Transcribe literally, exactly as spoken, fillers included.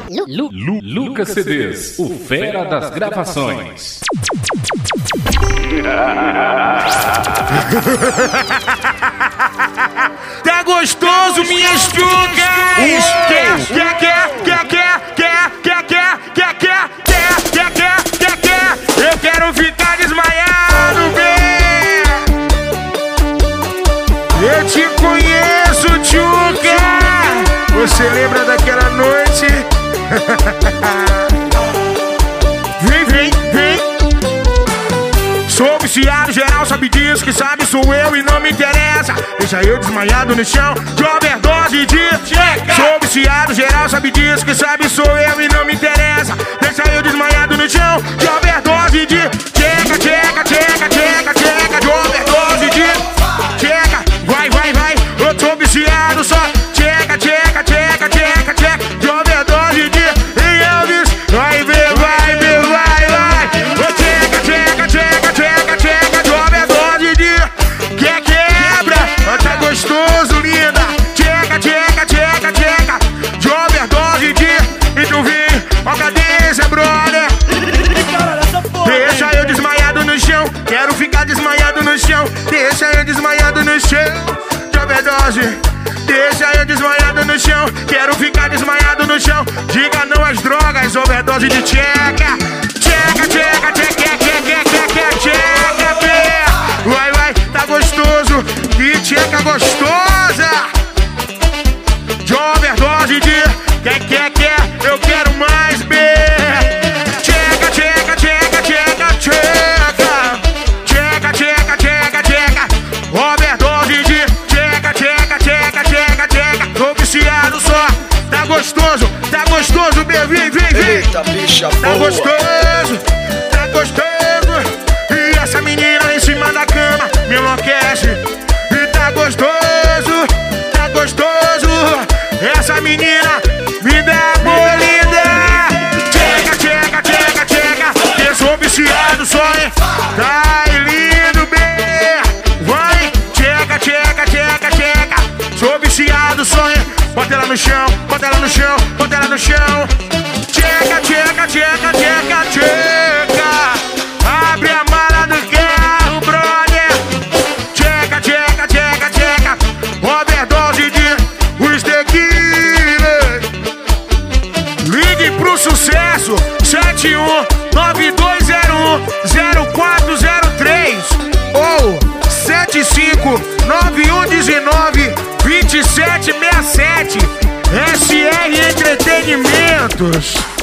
Lu, Lu, Lucas C Ds, o fera das gravações. Tá gostoso, minhas chucas? Quer, quer, quer, quer, quer, quer, quer, quer, quer, quer, quer, quer, quer, quer, eu quero ficar desmaiado, bem. Eu te conheço, chuca. Você lembra daquela noite? Vem, vem, vem. Sou viciado, geral sabe disso. Que sabe sou eu e não me interessa. Deixa eu desmaiado no chão de overdose de checa. Sou viciado, geral sabe disso. Que sabe sou eu e não me interessa. Deixa eu desmaiado no chão de overdose de checa, checa, checa, checa, checa, de overdose de checa. Vai, vai, vai, eu tô viciado só. Checa, checa, checa, checa, checa, de overdose de Elvis. Vai ver, vai ver, vai, vai. Ô, checa, checa, checa, checa, checa, de overdose de que quebra. Ó, tá gostoso, linda. Checa, checa, checa, checa, de overdose de. E tu vem, ó, cadência, brother. Deixa eu desmaiado no chão. Quero ficar desmaiado no chão. Deixa eu desmaiado no chão de overdose. Deixa eu desmaiado no chão. Quero ficar desmaiado no chão. Diga não às drogas, overdose de tcheca. Tcheca, tcheca, tcheca, tcheca, tcheca, tcheca, tcheca. Vai, vai, tá gostoso. Que tcheca gostosa. De overdose de quer, quer, quer, eu quero mais, B. Tcheca, tcheca, tcheca, tcheca, tcheca. Tcheca, tcheca, tcheca, tcheca. Overdose de tcheca, tcheca, tcheca, tcheca, tcheca. Tô viciado só. Tá gostoso, tá gostoso, B. Vem, vem, vem. Eita, bicha Tá boa. gostoso, tá gostoso. E essa menina em cima da cama me enlouquece. E tá gostoso, tá gostoso. Essa menina me dá bolida. Tcheca, tcheca, tcheca, tcheca. Eu sou viciado só, hein? Tá lindo, bem. Vai, tcheca, tcheca, tcheca, tcheca. Sou viciado só, hein? Bota ela no chão, bota ela no chão, bota ela no chão. Tcheca, tcheca, tcheca, tcheca, tcheca. Abre a mala do carro, brother. Tcheca, tcheca, tcheca, tcheca. Overdose de os tequila. Ligue pro sucesso sete um nove dois zero um zero quatro zero três ou sete cinco nove um um nove dois sete seis sete. S R Entretenimentos.